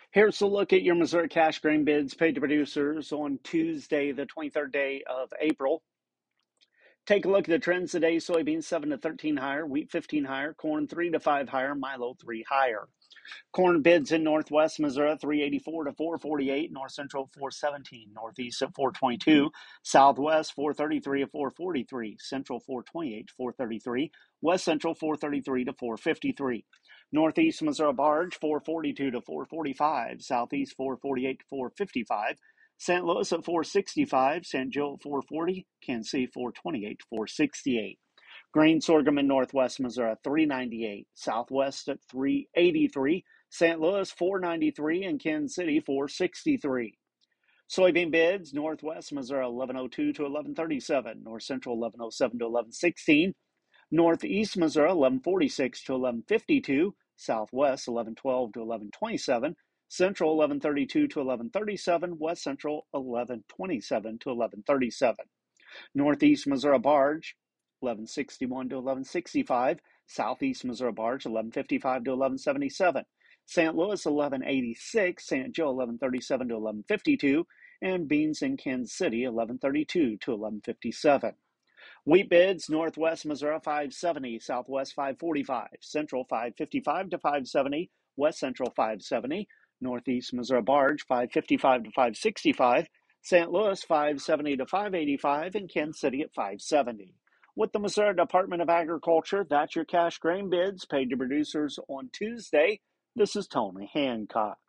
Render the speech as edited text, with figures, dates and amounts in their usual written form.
Here's a look at your Missouri cash grain bids paid to producers on Tuesday, the 23rd day of April. Take a look at the trends today. Soybeans 7 to 13 higher, wheat 15 higher, corn 3 to 5 higher, milo 3 higher. Corn bids in Northwest Missouri 384 to 448, North Central 417, Northeast at 422, Southwest 433 to 443, Central 428 to 433, West Central 433 to 453. Northeast Missouri barge 442 to 445, Southeast 448 to 455, St. Louis at 465, St. Joe at 440, Kansas City 428 to 468. Grain sorghum in Northwest Missouri 398, Southwest at 383, St. Louis 493, and Kansas City 463. Soybean bids Northwest Missouri 1102 to 1137, North Central 1107 to 1116, Northeast Missouri 1146 to 1152, Southwest 1112 to 1127, Central 1132 to 1137, West Central 1127 to 1137. Northeast Missouri barge 1161 to 1165, Southeast Missouri barge 1155 to 1177, St. Louis 1186, St. Joe 1137 to 1152, and beans in Kansas City 1132 to 1157. Wheat bids Northwest Missouri 570, Southwest 545, Central 555 to 570, West Central 570, Northeast Missouri barge 555 to 565, St. Louis 570 to 585, and Kansas City at 570. With the Missouri Department of Agriculture, that's your cash grain bids paid to producers on Tuesday. This is Tony Hancock.